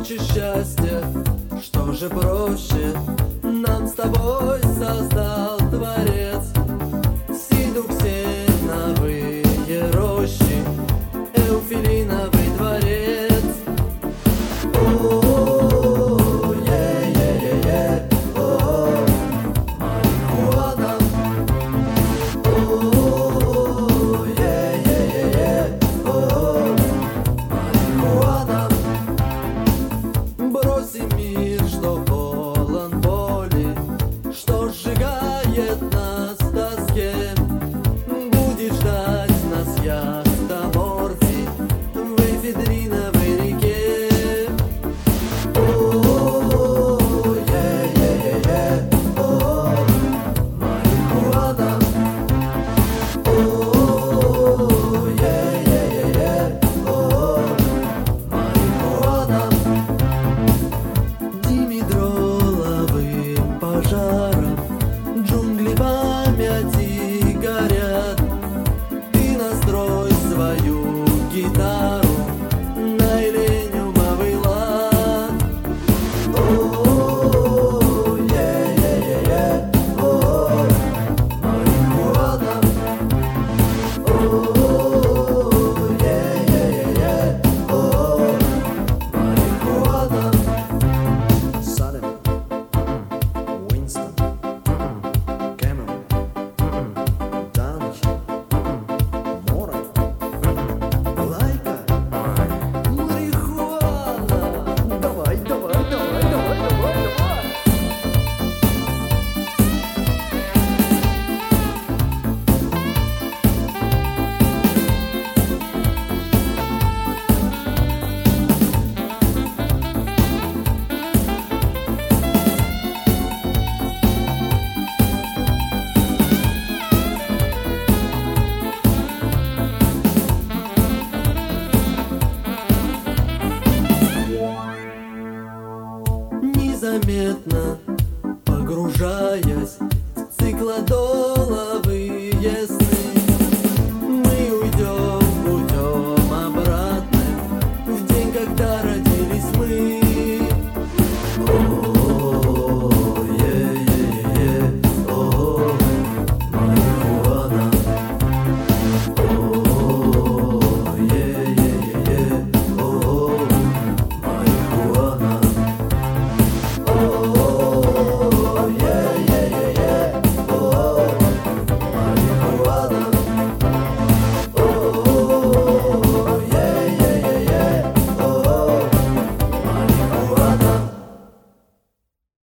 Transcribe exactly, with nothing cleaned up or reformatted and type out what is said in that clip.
хочешь счастья, что же проще нам с тобой создал Творец? Сидуксеновые рощи, эуфилиновый дворец. О, е-е-е-е, о, марихуана. О, е-е-е-е, о, марихуана. Бросим мир, что полон боли, что сжигает нас в тоске. Будет ждать нас яхта Морти в эфедриновой реке. О, е-е-е-е, о, марихуана. О, е-е-е-е, о, марихуана. Димедроловым пожаром джунгли памяти горят. Ты настрой свою гитару на элениумовый лад. О, е-е-е-е, о, марихуана. О, е-е-е-е, о, марихуана. Sudden, Winston, Cameron, Данч, Мора, Лайка, Марихуана. давай, давай, давай, давай, давай, давай. Незаметно